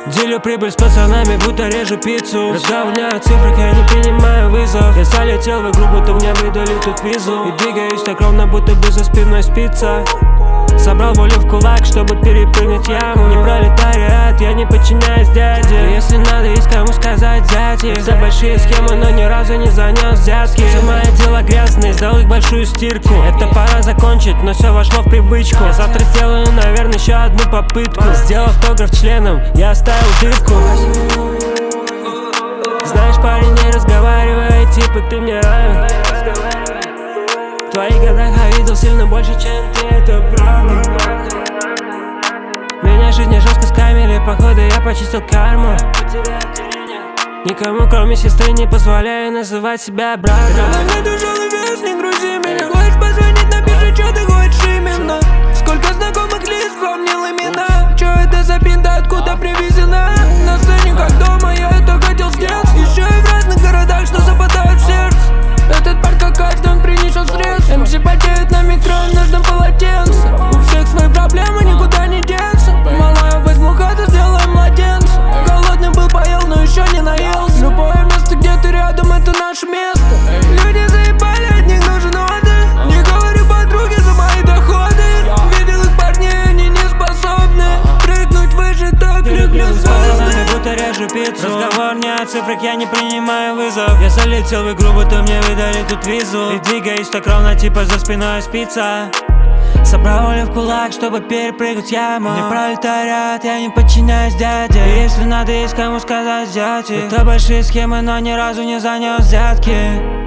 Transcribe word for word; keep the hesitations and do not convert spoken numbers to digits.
Делю прибыль с пацанами, будто режу пиццу. Разговор не о цифрах, я не принимаю вызов. Я залетел в игру, будто мне выдали тут визу. И двигаюсь так ровно, будто бы за спиной спица. Собрал волю в кулак, чтобы перепрыгнуть яму. Не пролетариат, я не подчиняюсь дяде. Если надо, есть кому сказать дяде. За большие схемы, но ни разу не занес взятки. Все мои дела грязные, сдал их большую стирку. Это пора закончить, но все вошло в привычку. Я завтра сделаю, наверное, еще одну попытку. Сделал автограф членом, я оставил дырку. Знаешь, парень, не разговаривай, типа ты мне равен. В твоих годах я видел сильно больше, чем ты, это правда. Меня жизнь не жестко скамили, походу я почистил карму. Никому, кроме сестры, не позволяю называть себя братом. На мне тяжелый вес, не грузи меня. Хочешь позвонить, напиши, что ты хочешь именно. Сколько знакомых лиц, вспомнил имена. Чё это за пинда, откуда привезена? На сцене как дома, я это хотел сделать. Еще и в разных городах, что западают в сердце. Этот парк как каждый, он принесет средств. МС потеют на микро, нужно полотенце. У всех свои проблемы, никуда не деться. Малая, возьму хату, сделаем младенца. Голодный был, поел, но еще не наелся. Любое место, где ты рядом, это наше место. Люди заебали, от них нужен отдых. Не говорю подруге за мои доходы. Видел их парней, они не способны прыгнуть выше, так люблю звезды. Будто режу пиццу. Разговор не о цифрах, я не принимаю вызов. Я залетел в игру, будто мне выдали тут визу. И двигаюсь так ровно, типа за спиной спица. Собрал волю в кулак, чтобы перепрыгнуть яму. Не пролетариат, я не подчиняюсь дяде. И если надо, есть кому сказать дяде. Это большие схемы, но ни разу не занес взятки.